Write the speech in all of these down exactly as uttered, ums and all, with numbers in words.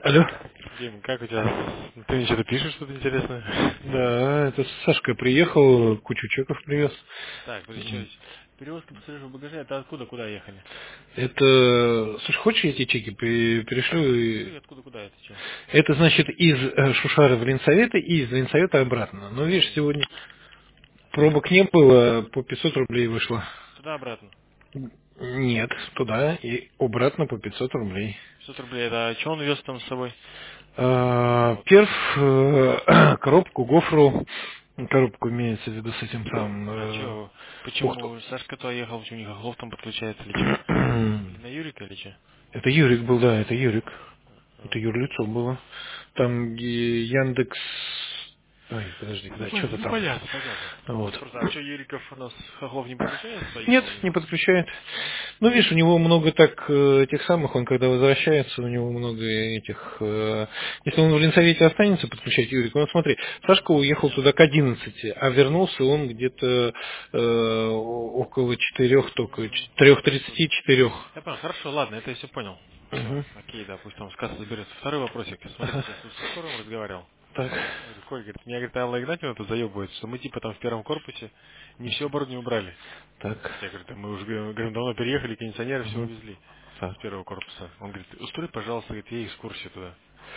Алло. Дим, как у тебя? Ты мне что-то пишешь, что-то интересное? Да, это Сашка приехал, кучу чеков привез. Так, подожди, М. еще перевозка пассажиров багажа, это откуда, куда ехали? Это, слушай, хочешь я эти чеки пере- перешлю? и- Скажи, откуда, куда это что? Это значит из э, Шушара в Ленсовета и из Ленсовета обратно. Но видишь, сегодня пробок не было, по пятьсот рублей вышло. Туда-обратно. Нет, туда и обратно по пятьсот рублей. пятьсот рублей, это а что он вез там с собой? А, Перв, э, коробку, гофру, коробку имеется в виду с этим самым А э, что, пухту. почему Сашка туда ехал, почему у них Оглов там подключается или что? Или на Юрика или что? Это Юрик был, да, это Юрик. Это А. юрлицо было. Там и Яндекс... Ой, подожди, Ну, да, пон- что-то ну, там. понятно, понятно. Вот. Просто, а что, Юриков у нас Хохлов не подключает своих Нет, там или не что? подключает. Не? Ну, видишь, у него много так э, тех самых, он когда возвращается, у него много этих... э, если он в Ленсовете останется подключать Юрика, ну смотри, Сашка уехал туда к одиннадцати, а вернулся он где-то э, около четырех только, М, трех Я тридцати понял. четырех. Я понял, хорошо, ладно, это я все понял. Все, Угу. окей, да, пусть там с кассы заберется. Второй вопросик. Смотри, Ага. сейчас со скорым разговаривал. Так, Я говорю, Коль, говорит, меня, говорит, Алла Игнатьевна тут заебывает, что мы типа там в первом корпусе не все оборудование убрали. так. Я говорю, да мы уже говорю, давно переехали, кондиционеры все Угу. увезли Так. с первого корпуса. Он говорит, устрой, пожалуйста, говорит, ей экскурсию туда.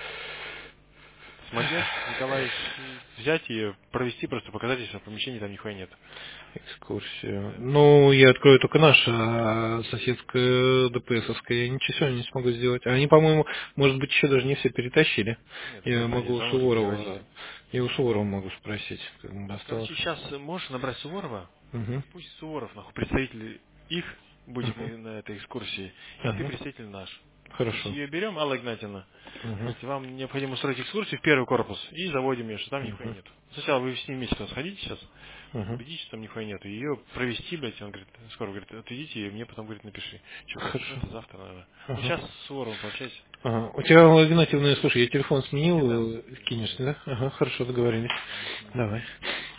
Смогешь, Николаевич, взять и провести, просто показать, если в помещении там нихуя нет. Экскурсию. Да. Ну, я открою только наша, а соседская ДПСовская я ничего не смогу сделать. А они, по-моему, может быть, еще даже не все перетащили. Нет, Я наверное, они могу у все равно уже перевозили. Суворова, я у Суворова могу спросить, как ему досталось. Короче, сейчас можешь набрать Суворова, Угу. пусть Суворов, нахуй, представитель их будет Угу. на, на этой экскурсии, и ты Ага. представитель наш. То есть Хорошо. ее берем, Алла Игнатьевна, Угу. говорите, вам необходимо устроить экскурсию в первый корпус, и заводим ее, что там нихуя Угу. нет. Сначала вы с ним вместе туда сходите сейчас, Угу. убедитесь, что там нихуя нету. Ее провести, блядь, он говорит, скоро говорит, отведите ее, мне потом, говорит, напиши. Что, когда? Ну, Хорошо. это завтра, наверное. Ну, Ага. сейчас с Суворовым пообщайся. Ага. У тебя, Алла Игнатьевна, слушай, я телефон Я тебе сменил, дам, э, не кинешь, смотри. да? Ага, хорошо, договорились. Мгм. Давай.